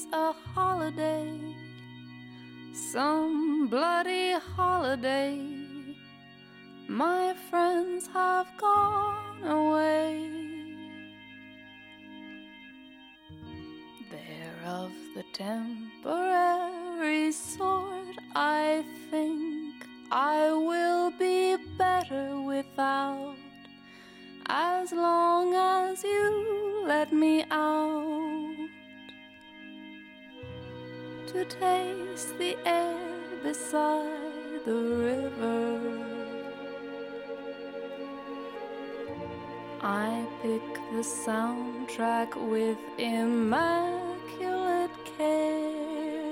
a holiday, some bloody holiday. My friends have gone away. They're of the temporary sort. I think I will be better without, as long as you let me out to taste the air beside the river. I pick the soundtrack with immaculate care.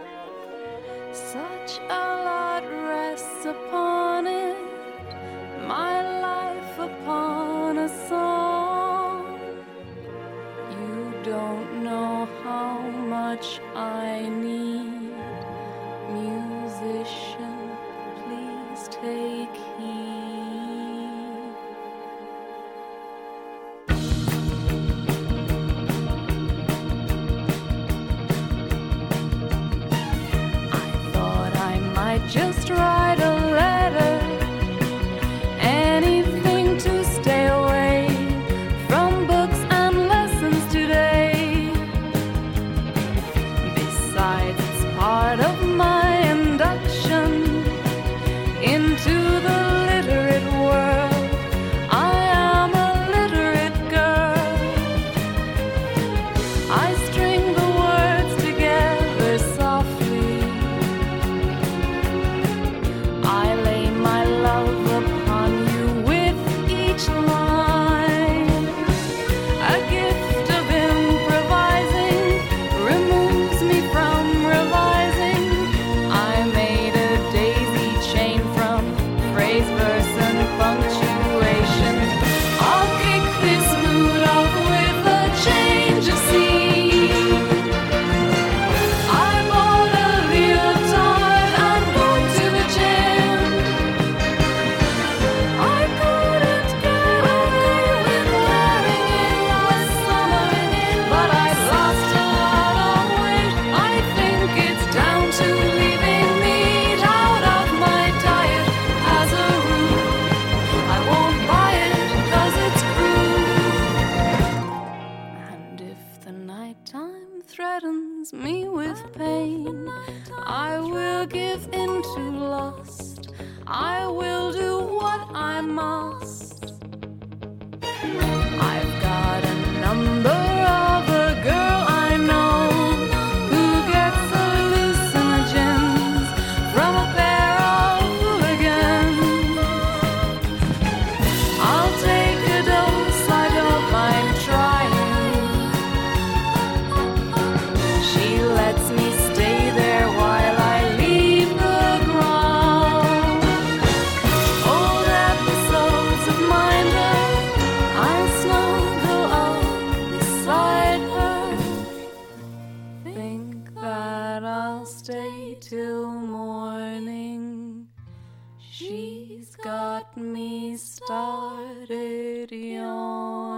Such a lot rests upon it, my life upon a song. You don't know how much I need. Musician, please take heed. Just write a letter, anything to stay away from books and lessons today. Besides, it's part of my induction into the literate world. I am a literate girl. I string the words together softly. I lay my love upon you with each line. A gift of improvising removes me from revising. I made a daisy chain from phrase, verse, and punctuation. I'll kick this mood off with a change of scene. I bought a leotard, I'm going to the gym. I couldn't get away with wearing it last summer, but I've lost a lot of weight. I think it's down to leaving meat out of my diet as a rule. I won't buy it 'cause it's cruel. And if the nighttime threatens me with pain, I will give in to lust. I will do what I must. I've got a number of a girl I know who gets hallucinogens from a pair of hooligans. I'll take a dose, I don't mind trying. She lets me stay there while I leave the ground. Old episodes of Minder, I snuggle up beside her. Think that I'll stay till morning. She's got me started yawning.